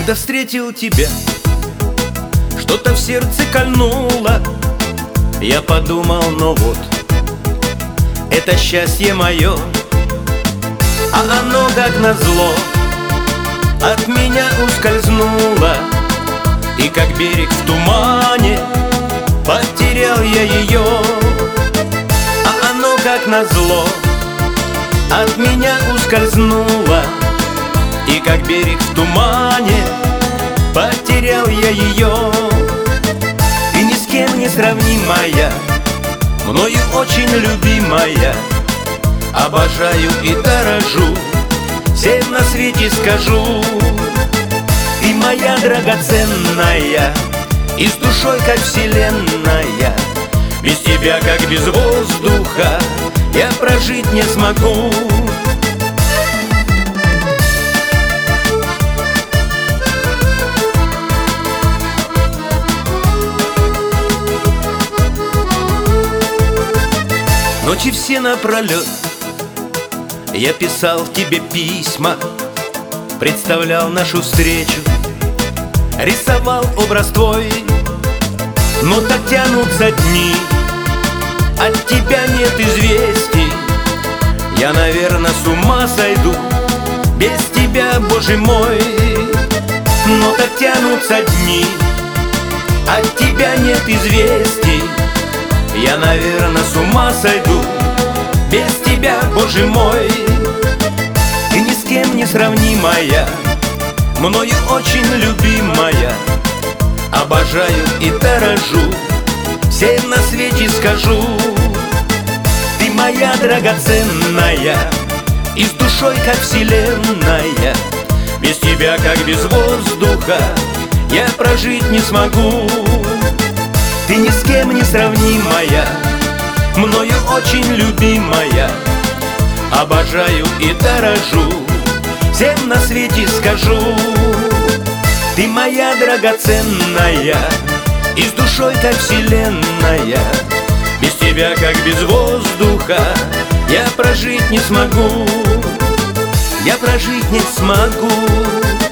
Когда встретил тебя, что-то в сердце кольнуло. Я подумал, ну вот, это счастье мое. А оно, как назло, от меня ускользнуло. И как берег в тумане потерял я ее. А оно, как назло, от меня ускользнуло. И как берег в тумане потерял я ее. И ни с кем не сравнимая, мною очень любимая. Обожаю и дорожу, всем на свете скажу. Ты моя драгоценная, и с душой, как вселенная. Без тебя, как без воздуха, я прожить не смогу. Ночи все напролет я писал тебе письма, представлял нашу встречу, рисовал образ твой. Но так тянутся дни, от тебя нет известий. Я, наверное, с ума сойду без тебя, Боже мой. Но так тянутся дни, от тебя нет известий. Я, наверное, с ума сойду без тебя, Боже мой. Ты ни с кем не сравнимая, мною очень любимая. Обожаю и дорожу, всем на свете скажу. Ты моя драгоценная, и с душой, как вселенная. Без тебя, как без воздуха, я прожить не смогу. Ты ни с кем не сравнимая, мною очень любимая. Обожаю и дорожу, всем на свете скажу. Ты моя драгоценная, и с душой, как вселенная. Без тебя, как без воздуха, я прожить не смогу. Я прожить не смогу.